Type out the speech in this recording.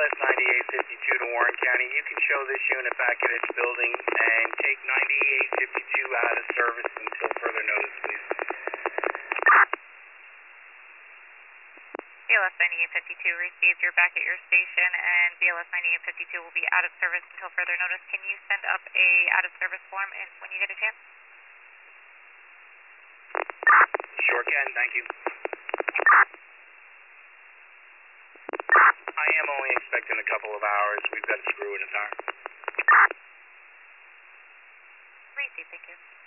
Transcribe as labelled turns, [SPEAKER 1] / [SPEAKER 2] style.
[SPEAKER 1] BLS 9852 to Warren County. You can show this unit back at its building and take 9852 out of service until further notice, please.
[SPEAKER 2] BLS 9852 received. You're back at your station, and BLS 9852 will be out of service until further notice. Can you send up a out of service form when you get a chance?
[SPEAKER 1] Sure can, thank you. I am only expecting a couple of hours. We've got a screw in the tire.
[SPEAKER 2] Received, thank you.